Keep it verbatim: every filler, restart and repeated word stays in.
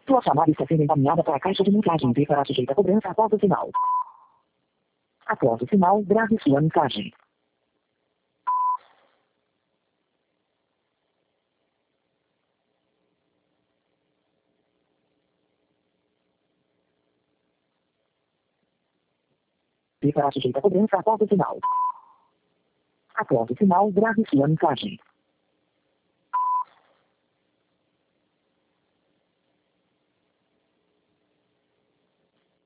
Sua chamada está sendo encaminhada para a caixa de mensagem e será sujeita a cobrança após o sinal. Após o sinal, grave sua mensagem. Será sujeita a cobrança após o sinal. Após o sinal, grave sua mensagem.